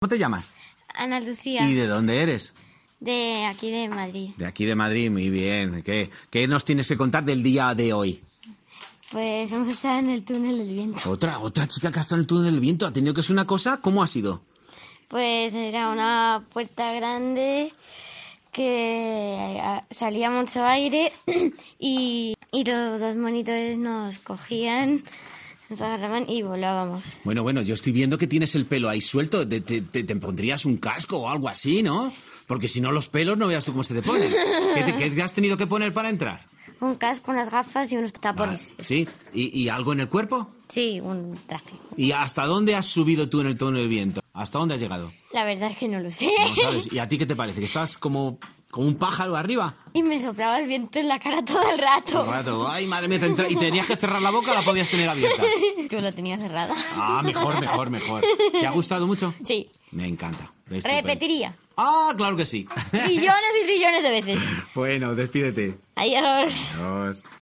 ¿Cómo te llamas? Ana Lucía. ¿Y de dónde eres? De aquí de Madrid. De aquí de Madrid, muy bien. ¿Qué nos tienes que contar del día de hoy? Pues hemos estado en el túnel del viento. ¿Otra chica que ha estado en el túnel del viento? ¿Ha tenido que ser una cosa? ¿Cómo ha sido? Pues era una puerta grande que salía mucho aire y los dos monitores nos cogían, nos agarraban y volábamos. Bueno, yo estoy viendo que tienes el pelo ahí suelto. Te pondrías un casco o algo así, ¿no? Porque si no los pelos no veas tú cómo se te ponen. ¿Qué te has tenido que poner para entrar? Un casco, unas gafas y unos tapones. ¿Sí? ¿Y algo en el cuerpo? Sí, un traje. ¿Y hasta dónde has subido tú en el túnel del viento? ¿Hasta dónde has llegado? La verdad es que no lo sé. No sabes. ¿Y a ti qué te parece? ¿Que estás como un pájaro arriba? Y me soplaba el viento en la cara todo el rato. Todo el rato. Ay, madre mía, ¿y tenías que cerrar la boca o la podías tener abierta? Yo la tenía cerrada. Ah, mejor. ¿Te ha gustado mucho? Sí. Me encanta. Estupendo. Repetiría. Ah, claro que sí. Trillones y trillones de veces. Bueno, despídete. Adiós. Adiós.